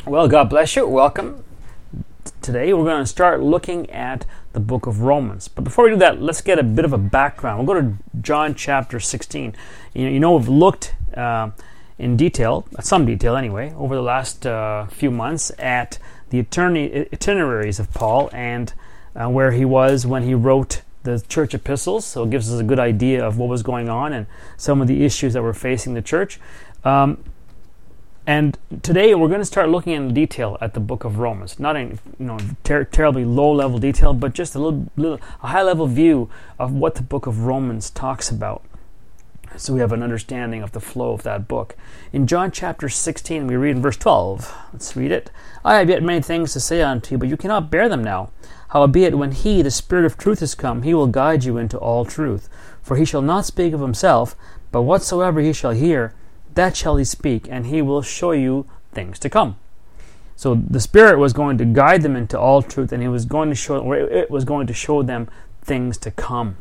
Well, God bless you. Welcome. Today we're going to start looking at the book of Romans. But before we do that, let's get a bit of a background. We'll go to John chapter 16. We've looked in detail, some detail anyway, over the last few months at the itineraries of Paul and where he was when he wrote the church epistles. So it gives us a good idea of what was going on and some of the issues that were facing the church. And today we're going to start looking in detail at the book of Romans. Not in terribly low-level detail, but just a high-level view of what the book of Romans talks about, so we have an understanding of the flow of that book. In John chapter 16, we read in verse 12. Let's read it. I have yet many things to say unto you, but you cannot bear them now. Howbeit, when he, the Spirit of truth, is come, he will guide you into all truth. For he shall not speak of himself, but whatsoever he shall hear, that shall he speak, and he will show you things to come. So the Spirit was going to guide them into all truth, and it was going to show them things to come.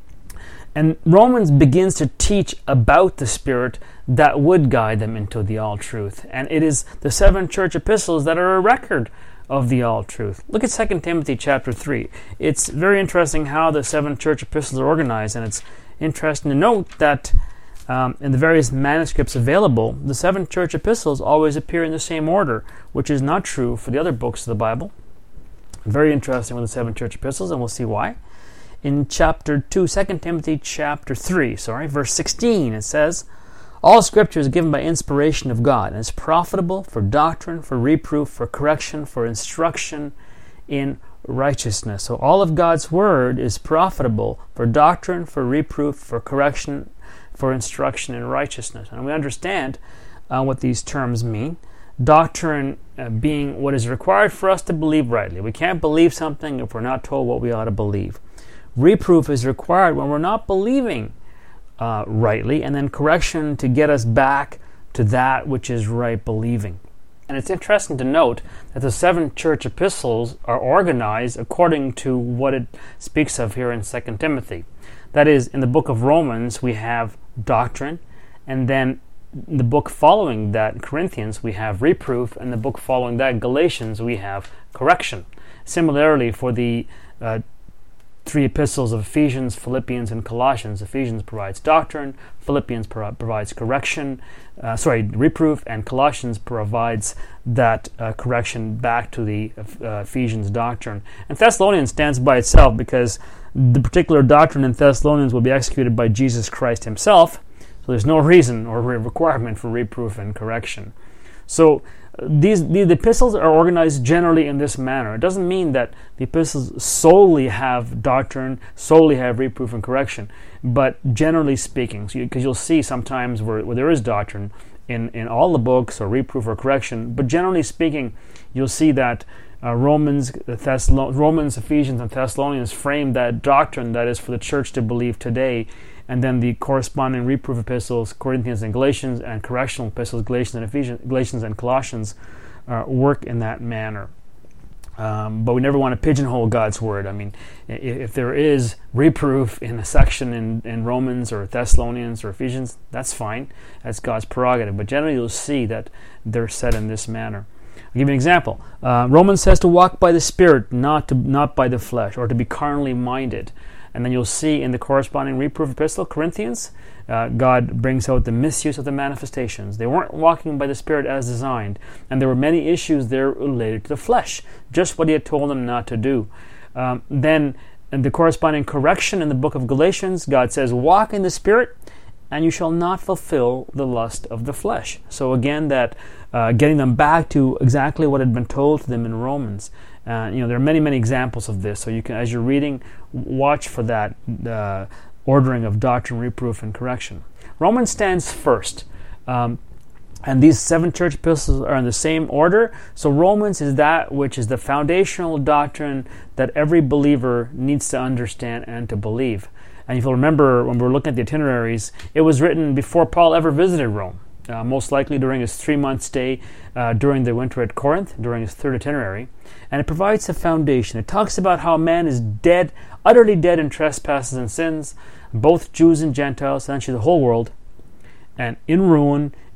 And Romans begins to teach about the Spirit that would guide them into the all truth. And it is the 7 church epistles that are a record of the all truth. Look at 2 Timothy chapter 3. It's very interesting how the 7 church epistles are organized, and it's interesting to note that in the various manuscripts available, the 7 church epistles always appear in the same order, which is not true for the other books of the Bible. Very interesting with the 7 church epistles, and we'll see why. In chapter 2, 2 Timothy chapter 3, verse 16, it says, all Scripture is given by inspiration of God, and is profitable for doctrine, for reproof, for correction, for instruction in righteousness. So all of God's Word is profitable for doctrine, for reproof, for correction, for instruction in righteousness. And we understand what these terms mean. Doctrine being what is required for us to believe rightly. We can't believe something if we're not told what we ought to believe. Reproof is required when we're not believing rightly, and then correction to get us back to that which is right believing. And it's interesting to note that the 7 church epistles are organized according to what it speaks of here in 2 Timothy. That is, in the book of Romans, we have doctrine, and then in the book following that, Corinthians, we have reproof, and the book following that, Galatians, we have correction. Similarly, for the 3 epistles of Ephesians, Philippians, and Colossians, Ephesians provides doctrine, Philippians provides reproof, and Colossians provides that correction back to the Ephesians doctrine. And Thessalonians stands by itself because the particular doctrine in Thessalonians will be executed by Jesus Christ himself, so there's no reason or requirement for reproof and correction. So the epistles are organized generally in this manner. It doesn't mean that the epistles solely have doctrine, solely have reproof and correction, but generally speaking, because you'll see sometimes where there is doctrine in all the books, or reproof or correction, but generally speaking, you'll see that Romans, Ephesians, and Thessalonians frame that doctrine that is for the church to believe today, and then the corresponding reproof epistles, Corinthians and Galatians, and correctional epistles, Galatians and Colossians, work in that manner. But we never want to pigeonhole God's Word. I mean, if there is reproof in a section in Romans or Thessalonians or Ephesians, that's fine. That's God's prerogative. But generally you'll see that they're said in this manner. I'll give you an example. Romans says to walk by the Spirit, not by the flesh, or to be carnally minded. And then you'll see in the corresponding reproof epistle, Corinthians, God brings out the misuse of the manifestations. They weren't walking by the Spirit as designed, and there were many issues there related to the flesh, just what he had told them not to do. Then in the corresponding correction in the book of Galatians, God says, walk in the Spirit, and you shall not fulfill the lust of the flesh. So again, that getting them back to exactly what had been told to them in Romans. There are many, many examples of this. So you can, as you're reading, watch for that ordering of doctrine, reproof, and correction. Romans stands first. And these 7 church epistles are in the same order. So Romans is that which is the foundational doctrine that every believer needs to understand and to believe. And if you'll remember, when we were looking at the itineraries, it was written before Paul ever visited Rome. Most likely during his 3-month stay during the winter at Corinth, during his 3rd itinerary. And it provides a foundation. It talks about how man is dead, utterly dead in trespasses and sins, both Jews and Gentiles, essentially the whole world, and in ruin,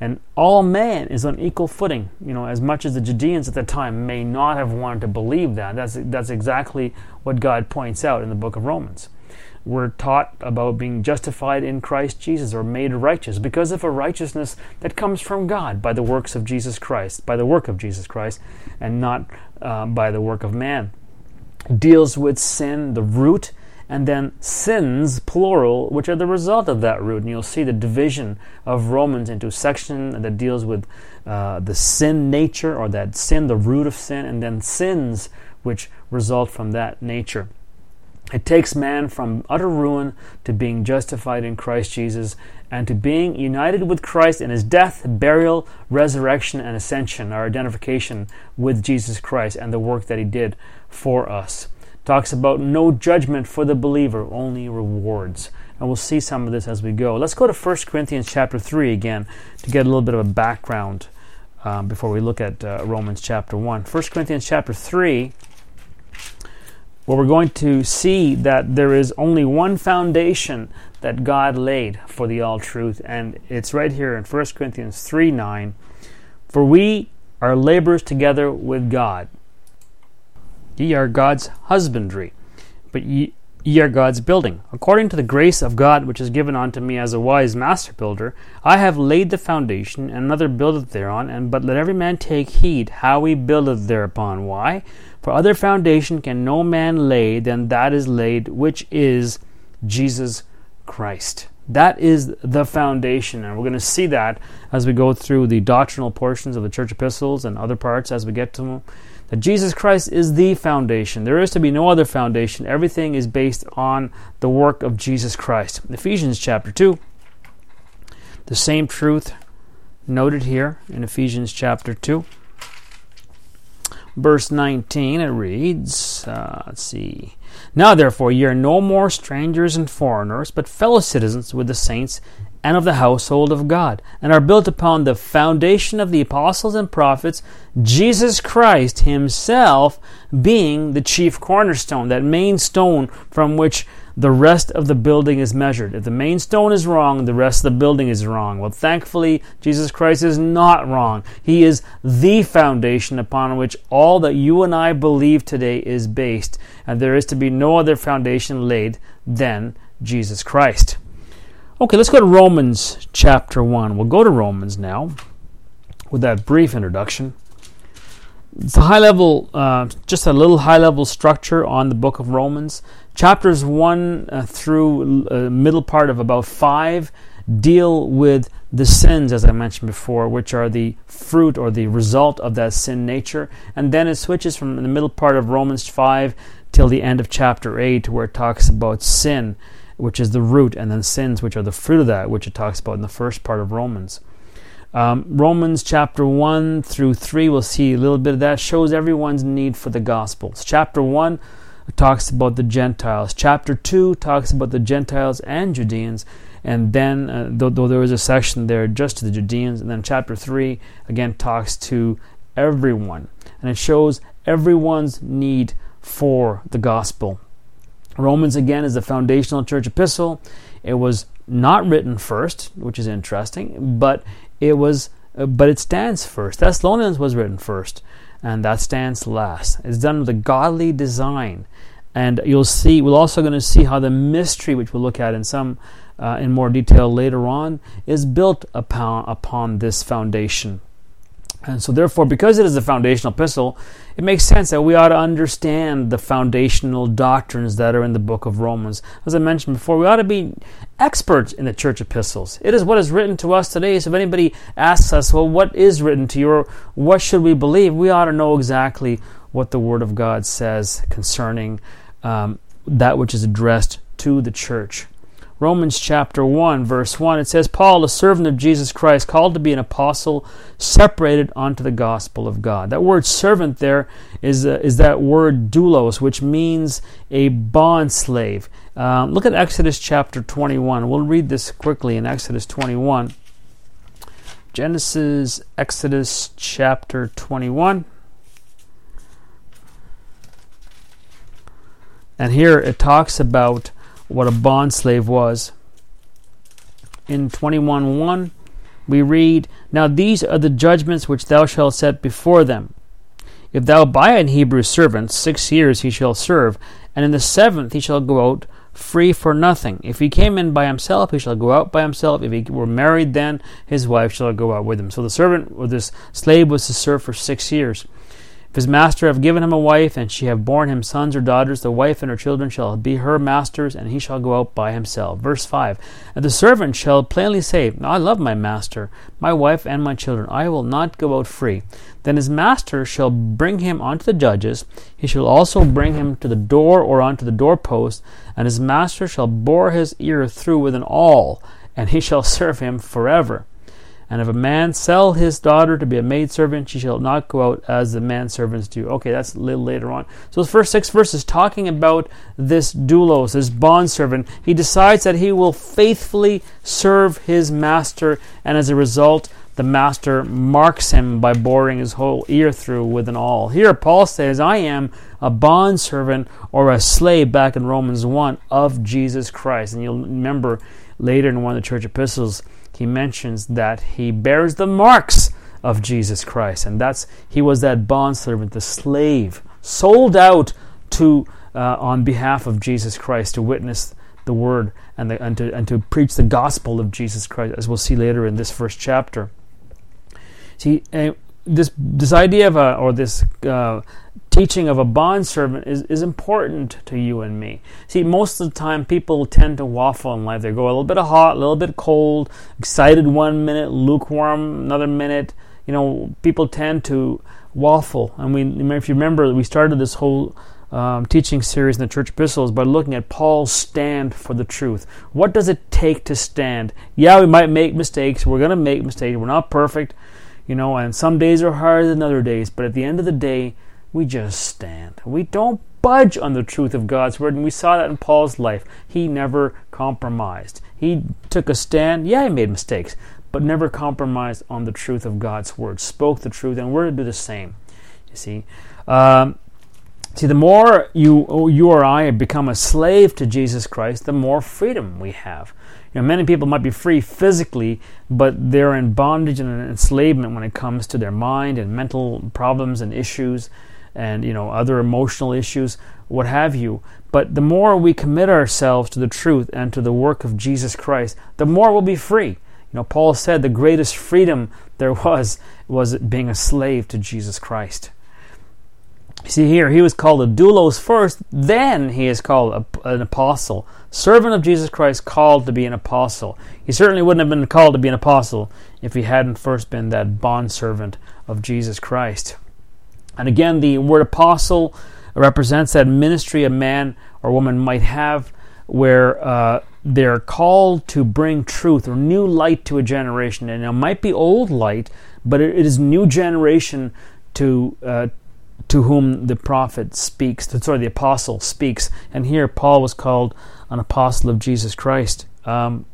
And all man is on equal footing. As much as the Judeans at the time may not have wanted to believe that, that's exactly what God points out in the book of Romans. We're taught about being justified in Christ Jesus, or made righteous, because of a righteousness that comes from God by the works of Jesus Christ, by the work of Jesus Christ, and not by the work of man. Deals with sin, the root, and then sins, plural, which are the result of that root. And you'll see the division of Romans into a section that deals with the sin nature, or that sin, the root of sin, and then sins which result from that nature. It takes man from utter ruin to being justified in Christ Jesus, and to being united with Christ in his death, burial, resurrection, and ascension, our identification with Jesus Christ and the work that he did for us. Talks about no judgment for the believer, only rewards. And we'll see some of this as we go. Let's go to 1 Corinthians chapter 3 again to get a little bit of a background before we look at Romans chapter 1. 1 Corinthians chapter 3, where we're going to see that there is only one foundation that God laid for the all truth. And it's right here in 1 Corinthians 3:9. For we are laborers together with God. Ye are God's husbandry, but ye are God's building. According to the grace of God which is given unto me as a wise master builder, I have laid the foundation, and another buildeth thereon, but let every man take heed how he buildeth thereupon. Why? For other foundation can no man lay than that is laid, which is Jesus Christ. That is the foundation, and we're going to see that as we go through the doctrinal portions of the church epistles and other parts as we get to them. That Jesus Christ is the foundation. There is to be no other foundation. Everything is based on the work of Jesus Christ. Ephesians chapter 2, the same truth noted here in Ephesians chapter 2. Verse 19, it reads, Now therefore ye are no more strangers and foreigners, but fellow citizens with the saints and of the household of God, and are built upon the foundation of the apostles and prophets, Jesus Christ himself being the chief cornerstone, that main stone from which the rest of the building is measured. If the main stone is wrong, the rest of the building is wrong. Well, thankfully, Jesus Christ is not wrong. He is the foundation upon which all that you and I believe today is based, and there is to be no other foundation laid than Jesus Christ. Okay, let's go to Romans chapter 1. We'll go to Romans now with that brief introduction. It's a high-level, just a little high-level structure on the book of Romans. Chapters 1 through middle part of about 5 deal with the sins, as I mentioned before, which are the fruit or the result of that sin nature. And then it switches from the middle part of Romans 5 till the end of chapter 8, where it talks about sin, which is the root, and then sins, which are the fruit of that, which it talks about in the first part of Romans. Romans chapter 1 through 3, we'll see a little bit of that, shows everyone's need for the Gospels. Chapter 1 talks about the Gentiles. Chapter 2 talks about the Gentiles and Judeans, and then, though there was a section there just to the Judeans, and then chapter 3, again, talks to everyone. And it shows everyone's need for the Gospel. Romans, again, is the foundational church epistle. It was not written first, which is interesting, but it stands first. Thessalonians was written first, and that stands last. It's done with a godly design, and we're also going to see how the mystery, which we'll look at in more detail later on, is built upon this foundation. And so therefore, because it is a foundational epistle, it makes sense that we ought to understand the foundational doctrines that are in the book of Romans. As I mentioned before, we ought to be experts in the church epistles. It is what is written to us today. So if anybody asks us, well, what is written to you, or what should we believe, we ought to know exactly what the Word of God says concerning that which is addressed to the church. Romans chapter 1, verse 1, it says, Paul, a servant of Jesus Christ, called to be an apostle, separated unto the gospel of God. That word servant there is that word doulos, which means a bond slave. Look at Exodus chapter 21. We'll read this quickly in Exodus 21. Exodus chapter 21. And here it talks about what a bond slave was. In 21:1, we read, "Now these are the judgments which thou shalt set before them. If thou buy an Hebrew servant, 6 years he shall serve, and in the 7th he shall go out free for nothing. If he came in by himself, he shall go out by himself. If he were married, then his wife shall go out with him." So the servant or this slave was to serve for 6 years. "If his master have given him a wife, and she have borne him sons or daughters, the wife and her children shall be her master's, and he shall go out by himself." Verse 5, "And the servant shall plainly say, I love my master, my wife, and my children. I will not go out free. Then his master shall bring him unto the judges. He shall also bring him to the door or unto the doorpost, and his master shall bore his ear through with an awl, and he shall serve him forever. And if a man sell his daughter to be a maidservant, she shall not go out as the manservants do." Okay, that's a little later on. So those first 6 verses talking about this doulos, this bondservant. He decides that he will faithfully serve his master, and as a result, the master marks him by boring his whole ear through with an awl. Here Paul says, I am a bondservant or a slave, back in Romans 1, of Jesus Christ. And you'll remember later in one of the church epistles, he mentions that he bears the marks of Jesus Christ, and he was that bondservant, the slave, sold out to on behalf of Jesus Christ to witness the word and to preach the gospel of Jesus Christ, as we'll see later in this first chapter. See, this idea of this teaching of a bondservant is important to you and me. See, most of the time people tend to waffle in life. They go a little bit hot, a little bit cold, excited one minute, lukewarm another minute. People tend to waffle. And if you remember, we started this whole teaching series in the church epistles by looking at Paul's stand for the truth. What does it take to stand? Yeah, we might make mistakes. We're going to make mistakes. We're not perfect. And some days are harder than other days. But at the end of the day, we just stand. We don't budge on the truth of God's word. And we saw that in Paul's life. He never compromised. He took a stand. Yeah, he made mistakes, but never compromised on the truth of God's word. Spoke the truth, and we're to do the same. You see? The more you or I become a slave to Jesus Christ, the more freedom we have. Many people might be free physically, but they're in bondage and enslavement when it comes to their mind and mental problems and issues and other emotional issues, what have you. But the more we commit ourselves to the truth and to the work of Jesus Christ, the more we'll be free. Paul said the greatest freedom there was being a slave to Jesus Christ. See here, he was called a doulos first, then he is called an apostle. Servant of Jesus Christ, called to be an apostle. He certainly wouldn't have been called to be an apostle if he hadn't first been that bondservant of Jesus Christ. And again, the word apostle represents that ministry a man or woman might have where they're called to bring truth or new light to a generation. And it might be old light, but it is new generation to whom the prophet speaks, the apostle speaks. And here Paul was called an apostle of Jesus Christ. The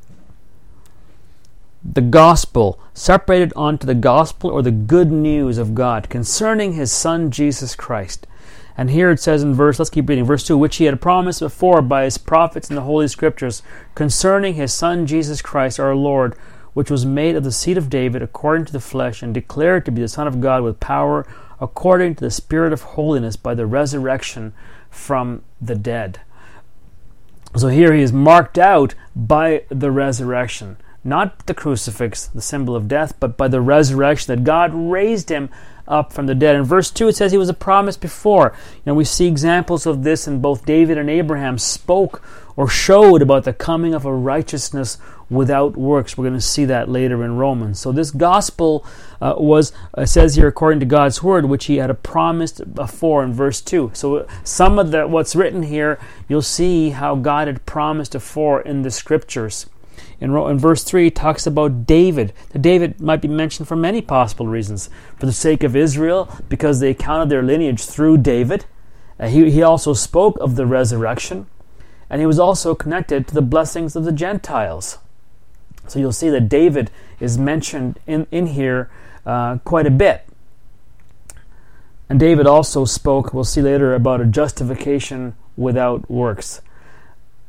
gospel, separated onto the gospel or the good news of God concerning his Son Jesus Christ. And here it says let's keep reading, verse 2, which he had promised before by his prophets in the Holy Scriptures concerning his Son Jesus Christ our Lord, which was made of the seed of David according to the flesh, and declared to be the Son of God with power according to the Spirit of holiness by the resurrection from the dead. So here he is marked out by the resurrection. Not the crucifix, the symbol of death, but by the resurrection, that God raised him up from the dead. In verse 2 it says he was a promise before. We see examples of this in both David and Abraham spoke or showed about the coming of a righteousness without works. We're going to see that later in Romans. So this gospel says here, according to God's word, which he had promised before in verse 2. So some of what's written here, you'll see how God had promised before in the scriptures. In verse 3, it talks about David. David might be mentioned for many possible reasons. For the sake of Israel, because they counted their lineage through David. He also spoke of the resurrection. And he was also connected to the blessings of the Gentiles. So you'll see that David is mentioned in here quite a bit. And David also spoke, we'll see later, about a justification without works.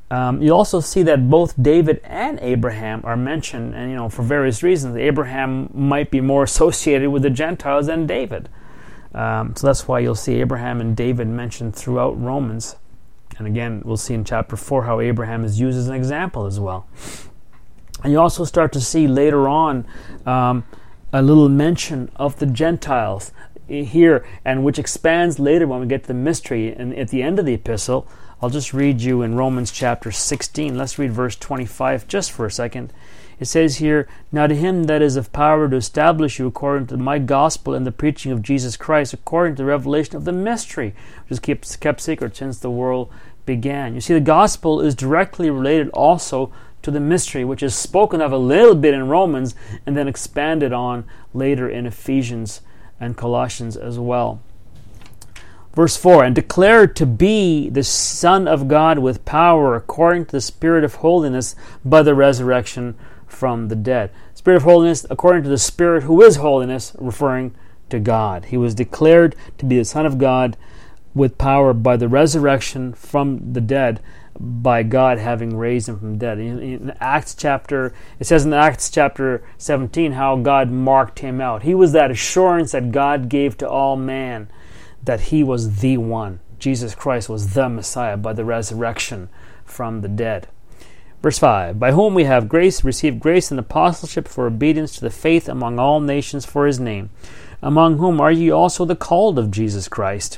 You also see that both David and Abraham are mentioned, and for various reasons. Abraham might be more associated with the Gentiles than David. So that's why you'll see Abraham and David mentioned throughout Romans. And again, we'll see in chapter 4 how Abraham is used as an example as well. And you also start to see later on a little mention of the Gentiles here, and which expands later when we get to the mystery. And at the end of the epistle, I'll just read you in Romans chapter 16. Let's read verse 25 just for a second. It says here, "Now to him that is of power to establish you according to my gospel and the preaching of Jesus Christ, according to the revelation of the mystery, which is kept secret since the world began." You see, the gospel is directly related also to the mystery, which is spoken of a little bit in Romans and then expanded on later in Ephesians and Colossians as well. Verse 4, "And declared to be the Son of God with power according to the Spirit of holiness by the resurrection from the dead." Spirit of holiness according to the Spirit who is holiness, referring to God. He was declared to be the Son of God with power by the resurrection from the dead, by God having raised him from the dead. It says in Acts chapter 17 how God marked him out. He was that assurance that God gave to all man that he was the one. Jesus Christ was the Messiah by the resurrection from the dead. Verse 5, "By whom we have received grace and apostleship for obedience to the faith among all nations for his name, among whom are ye also the called of Jesus Christ.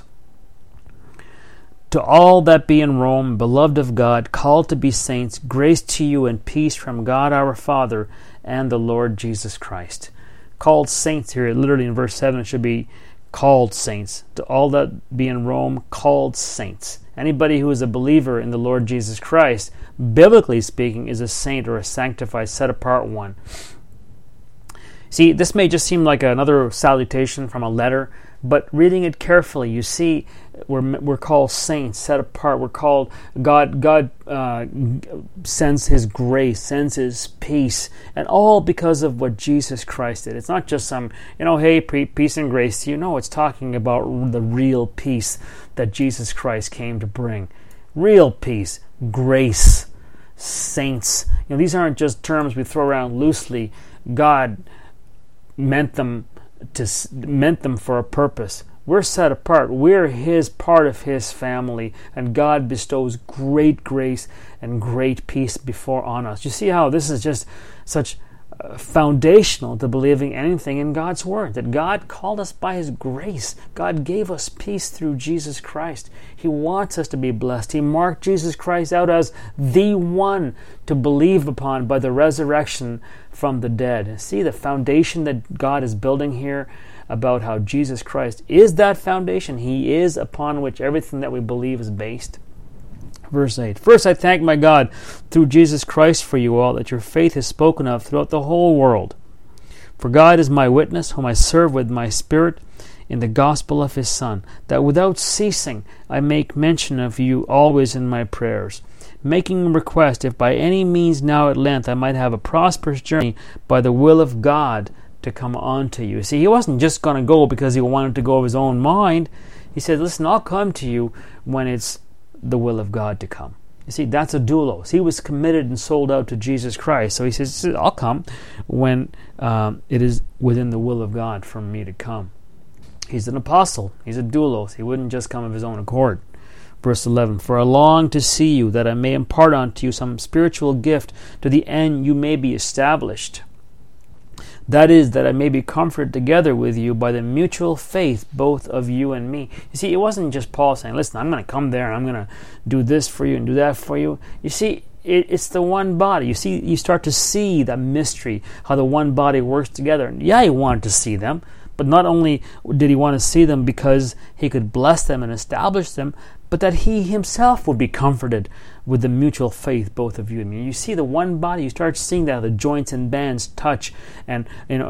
To all that be in Rome, beloved of God, called to be saints, grace to you and peace from God our Father and the Lord Jesus Christ." Called saints here, literally in verse 7, it should be called saints. To all that be in Rome, called saints. Anybody who is a believer in the Lord Jesus Christ, biblically speaking, is a saint or a sanctified, set-apart one. See, this may just seem like another salutation from a letter, but reading it carefully, you see we're called saints, set apart. We're called, God sends his grace, sends his peace, and all because of what Jesus Christ did. It's not just some, hey, peace and grace to you. No, it's talking about the real peace that Jesus Christ came to bring. Real peace, grace, saints. These aren't just terms we throw around loosely. God meant them for a purpose. We're set apart. We're part of his family, and God bestows great grace and great peace on us. You see how this is just such foundational to believing anything in God's word, that God called us by his grace. God gave us peace through Jesus Christ. He wants us to be blessed. He marked Jesus Christ out as the one to believe upon by the resurrection from the dead. See the foundation that God is building here about how Jesus Christ is that foundation. He is upon which everything that we believe is based. Verse 8, "First I thank my God through Jesus Christ for you all, that your faith is spoken of throughout the whole world. For God is my witness, whom I serve with my spirit in the gospel of his Son, that without ceasing I make mention of you always in my prayers, making request, if by any means now at length I might have a prosperous journey by the will of God to come unto you." See, he wasn't just going to go because he wanted to go of his own mind. He said, listen, I'll come to you when it's the will of God to come. You see, that's a doulos. He was committed and sold out to Jesus Christ. So he says, I'll come when it is within the will of God for me to come. He's an apostle. He's a doulos. He wouldn't just come of his own accord. Verse 11, "For I long to see you, that I may impart unto you some spiritual gift, to the end you may be established. That is, that I may be comforted together with you by the mutual faith both of you and me." You see, it wasn't just Paul saying, listen, I'm going to come there and I'm going to do this for you and do that for you. You see, it's the one body. You start to see the mystery, how the one body works together. Yeah, he wanted to see them, but not only did he want to see them because he could bless them and establish them, but that he himself would be comforted with the mutual faith, both of you and me. You see the one body, you start seeing that the joints and bands touch, and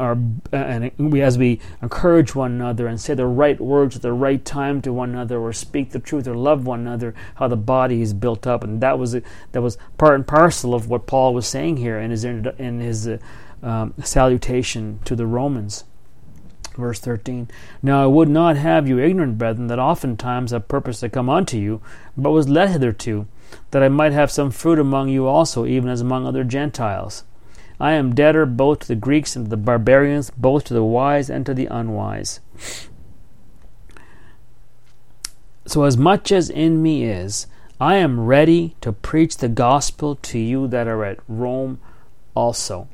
as we encourage one another and say the right words at the right time to one another, or speak the truth or love one another, how the body is built up. And that was part and parcel of what Paul was saying here in his salutation to the Romans. Verse 13, "Now I would not have you ignorant, brethren, that oftentimes I purposed to come unto you, but was led hitherto, that I might have some fruit among you also, even as among other Gentiles. I am debtor both to the Greeks and to the barbarians, both to the wise and to the unwise. So as much as in me is, I am ready to preach the gospel to you that are at Rome also.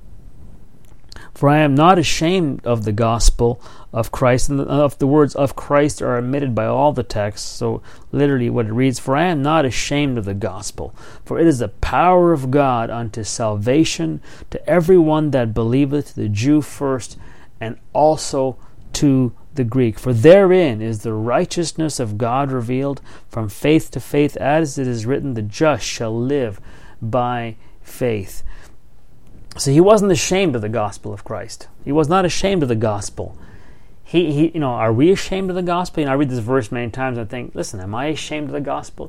For I am not ashamed of the gospel of Christ. And the words of Christ are omitted by all the texts. So literally what it reads, for I am not ashamed of the gospel, for it is the power of God unto salvation to every one that believeth, to the Jew first, and also to the Greek. For therein is the righteousness of God revealed from faith to faith, as it is written, the just shall live by faith. So he wasn't ashamed of the gospel of Christ. He was not ashamed of the gospel. Are we ashamed of the gospel? I read this verse many times and I think, listen, am I ashamed of the gospel?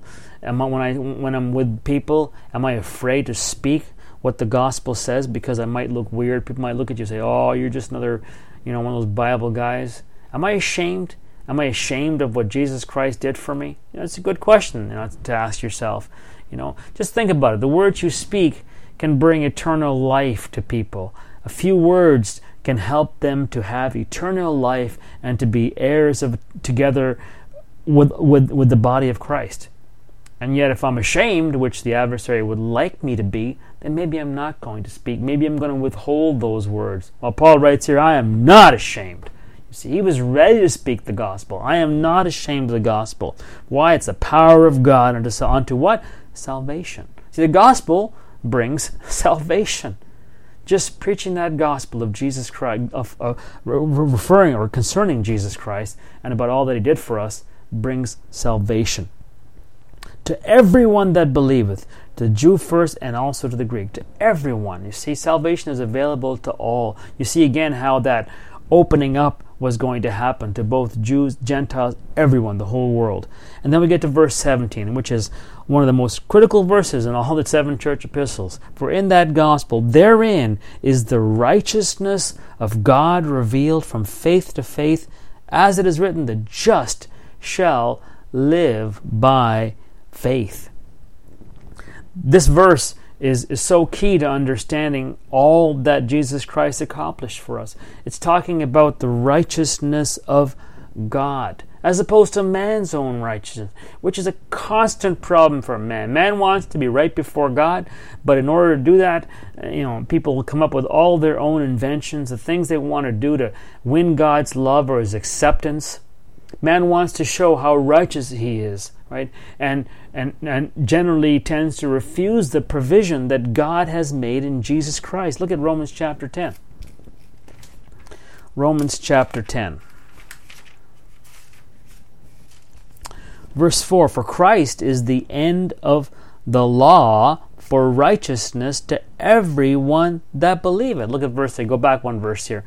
When I'm with people, am I afraid to speak what the gospel says because I might look weird? People might look at you and say, oh, you're just another, one of those Bible guys. Am I ashamed? Am I ashamed of what Jesus Christ did for me? It's a good question to ask yourself. Just think about it. The words you speak can bring eternal life to people. A few words can help them to have eternal life and to be heirs of together with the body of Christ. And yet if I'm ashamed, which the adversary would like me to be, then maybe I'm not going to speak. Maybe I'm going to withhold those words. Well, Paul writes here, I am not ashamed. You see, he was ready to speak the gospel. I am not ashamed of the gospel. Why? It's the power of God unto what? Salvation. See, the gospel brings salvation. Just preaching that gospel of Jesus Christ, referring or concerning Jesus Christ and about all that he did for us, brings salvation. To everyone that believeth, to the Jew first and also to the Greek, to everyone. You see, salvation is available to all. You see again how that opening up was going to happen to both Jews, Gentiles, everyone, the whole world. And then we get to verse 17, which is one of the most critical verses in all the 7 church epistles. For in that gospel, therein is the righteousness of God revealed from faith to faith, as it is written, the just shall live by faith. This verse is so key to understanding all that Jesus Christ accomplished for us. It's talking about the righteousness of God, as opposed to man's own righteousness, which is a constant problem for man. Man wants to be right before God, but in order to do that, people will come up with all their own inventions, the things they want to do to win God's love or his acceptance. Man wants to show how righteous he is, right? And generally tends to refuse the provision that God has made in Jesus Christ. Look at Romans chapter 10. Romans chapter 10. Verse 4, for Christ is the end of the law for righteousness to everyone that believeth. Look at verse 3. Go back one verse here.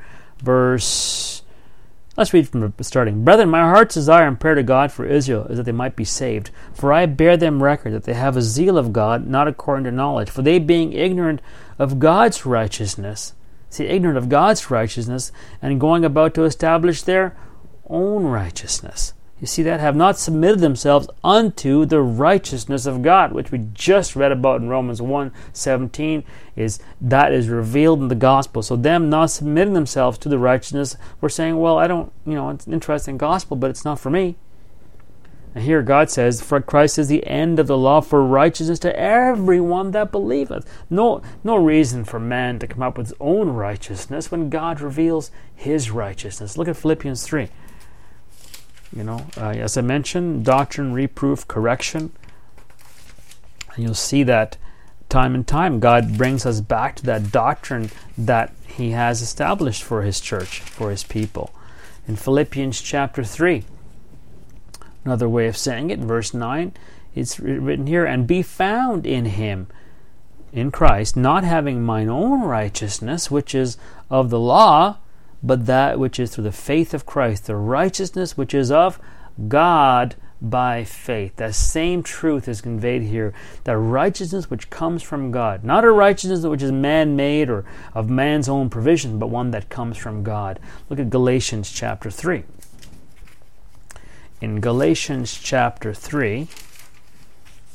Let's read from the starting. Brethren, my heart's desire and prayer to God for Israel is that they might be saved. For I bear them record that they have a zeal of God, not according to knowledge. For they being ignorant of God's righteousness, ignorant of God's righteousness, and going about to establish their own righteousness. You see that? Have not submitted themselves unto the righteousness of God, which we just read about in Romans 1:17, that is revealed in the gospel. So them not submitting themselves to the righteousness, we're saying, well, I don't, it's an interesting gospel, but it's not for me. And here God says, for Christ is the end of the law for righteousness to everyone that believeth. No reason for man to come up with his own righteousness when God reveals his righteousness. Look at Philippians 3. As I mentioned, doctrine, reproof, correction. And you'll see that time and time God brings us back to that doctrine that he has established for his church, for his people. In Philippians chapter 3, another way of saying it, verse 9, it's written here, and be found in him, in Christ, not having mine own righteousness, which is of the law, but that which is through the faith of Christ, the righteousness which is of God by faith. That same truth is conveyed here, that righteousness which comes from God, not a righteousness which is man-made or of man's own provision, but one that comes from God. Look at Galatians chapter 3. In Galatians chapter 3,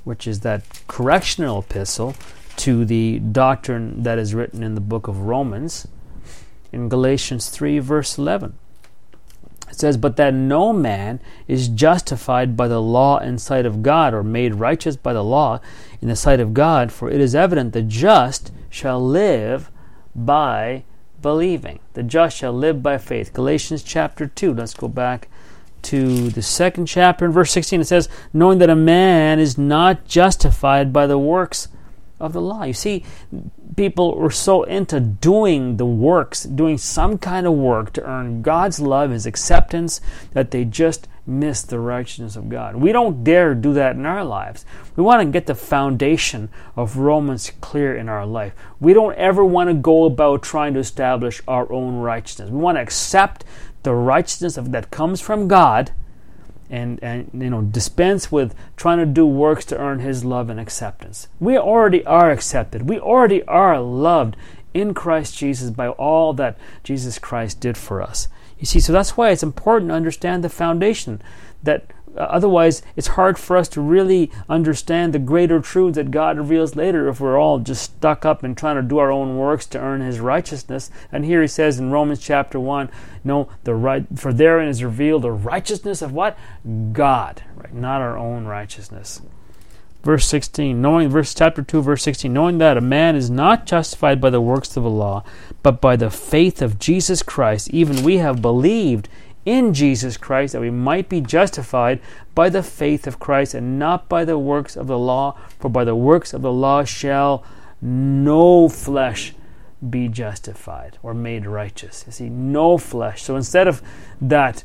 which is that correctional epistle to the doctrine that is written in the book of Romans, in Galatians 3, verse 11. It says, "But that no man is justified by the law in sight of God, or made righteous by the law in the sight of God, for it is evident the just shall live by believing." The just shall live by faith. Galatians chapter 2. Let's go back to the second chapter. In verse 16 it says, "Knowing that a man is not justified by the works of the law." You see, people were so into doing the works, doing some kind of work to earn God's love, His acceptance, that they just missed the righteousness of God. We don't dare do that in our lives. We want to get the foundation of Romans clear in our life. We don't ever want to go about trying to establish our own righteousness. We want to accept the righteousness that comes from God, and dispense with trying to do works to earn His love and acceptance. We already are accepted. We already are loved in Christ Jesus by all that Jesus Christ did for us. You see, so that's why it's important to understand the foundation, that otherwise it's hard for us to really understand the greater truths that God reveals later if we're all just stuck up and trying to do our own works to earn His righteousness. And here He says in Romans chapter 1, for therein is revealed the righteousness of what? God, right? Not our own righteousness. Verse 16, chapter 2, verse 16, "Knowing that a man is not justified by the works of the law, but by the faith of Jesus Christ, even we have believed in Jesus Christ, that we might be justified by the faith of Christ, and not by the works of the law. For by the works of the law shall no flesh be justified," or made righteous. You see, no flesh. So instead of that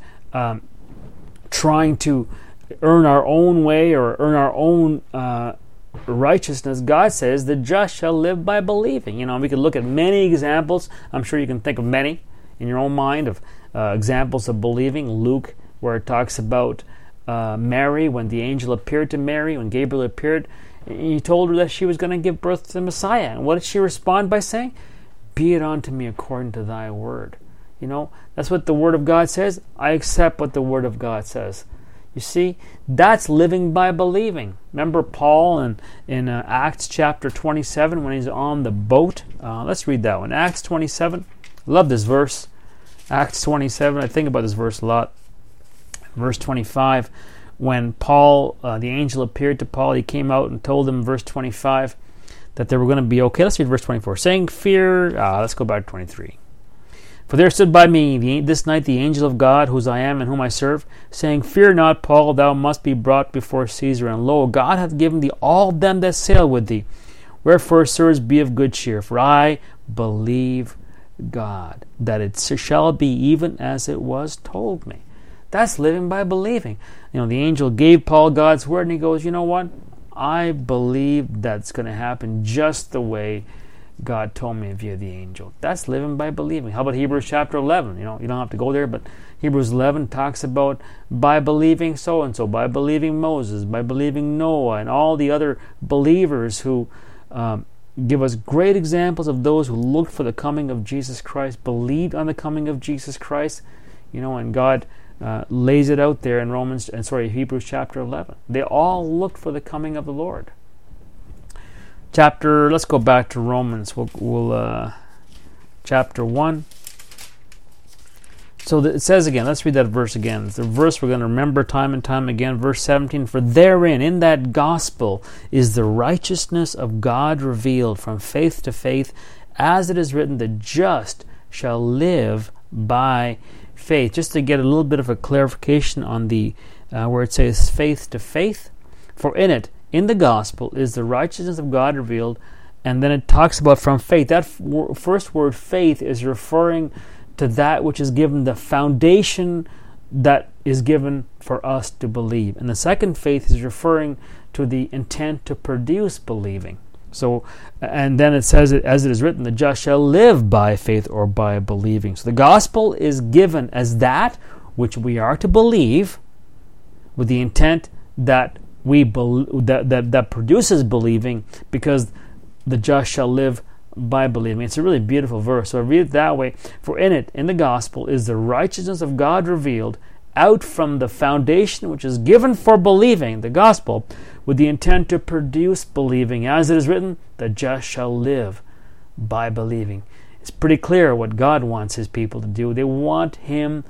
trying to earn our own way or earn our own righteousness, God says the just shall live by believing. We could look at many examples. I'm sure you can think of many in your own mind of examples of believing. Luke, where it talks about Mary, when the angel appeared to Mary, when Gabriel appeared, he told her that she was going to give birth to the Messiah. And what did she respond by saying? "Be it unto me according to thy word." That's what the Word of God says. I accept what the Word of God says. You see, that's living by believing. Remember Paul in Acts chapter 27 when he's on the boat? Let's read that one. Acts 27. Love this verse. Acts 27, I think about this verse a lot. Verse 25, when Paul, the angel appeared to Paul, he came out and told him, verse 25, that they were going to be okay. Let's read verse 24. "Saying, fear," let's go back to 23. "For there stood by me this night the angel of God, whose I am and whom I serve, saying, Fear not, Paul, thou must be brought before Caesar. And lo, God hath given thee all them that sail with thee. Wherefore, sirs, be of good cheer, for I believe God, that it shall be even as it was told me." That's living by believing. The angel gave Paul God's word, and he goes, "You know what? I believe that's going to happen just the way God told me via the angel." That's living by believing. How about Hebrews chapter 11? You don't have to go there, but Hebrews 11 talks about by believing so-and-so, by believing Moses, by believing Noah, and all the other believers who give us great examples of those who looked for the coming of Jesus Christ, believed on the coming of Jesus Christ, and God lays it out there in Hebrews chapter 11. They all looked for the coming of the Lord. Let's go back to Romans. We'll chapter 1. So it says again, let's read that verse again. It's the verse we're going to remember time and time again. Verse 17, "For therein, in that gospel, is the righteousness of God revealed from faith to faith, as it is written, the just shall live by faith." Just to get a little bit of a clarification on the where it says faith to faith. "For in it, in the gospel, is the righteousness of God revealed," and then it talks about from faith. That first word, faith, is referring to that which is given, the foundation that is given for us to believe. And the second faith is referring to the intent to produce believing. So, and then it says, as it is written, the just shall live by faith or by believing. So the gospel is given as that which we are to believe, with the intent that that produces believing, because the just shall live by believing. It's a really beautiful verse. So I read it that way. "For in it, in the gospel, is the righteousness of God revealed, out from the foundation which is given for believing, the gospel, with the intent to produce believing. As it is written, the just shall live by believing. It's pretty clear what God wants his people to do. He wants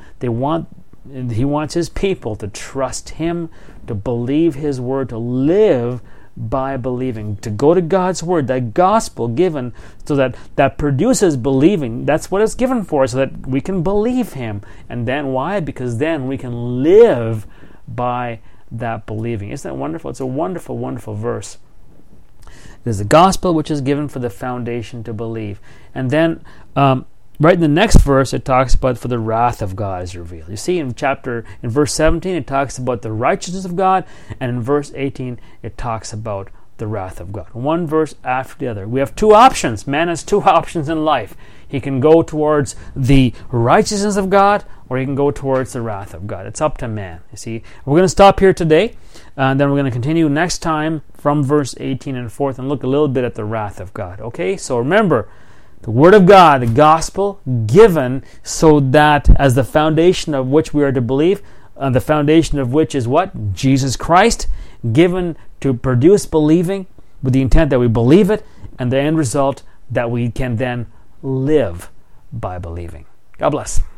his people to trust him, to believe his word, to live by believing, to go to God's word, that gospel given so that produces believing. That's what it's given for, so that we can believe him. And then why? Because then we can live by that believing. Isn't that wonderful? It's a wonderful, wonderful verse. It is the gospel which is given for the foundation to believe. And then right in the next verse, it talks about for the wrath of God is revealed. You see in verse 17, it talks about the righteousness of God, and in verse 18, it talks about the wrath of God. One verse after the other. We have two options. Man has two options in life. He can go towards the righteousness of God, or he can go towards the wrath of God. It's up to man. You see, we're going to stop here today, and then we're going to continue next time from verse 18 and forth and look a little bit at the wrath of God. Okay, so remember, the Word of God, the gospel, given so that as the foundation of which we are to believe, the foundation of which is what? Jesus Christ, given to produce believing with the intent that we believe it, and the end result that we can then live by believing. God bless.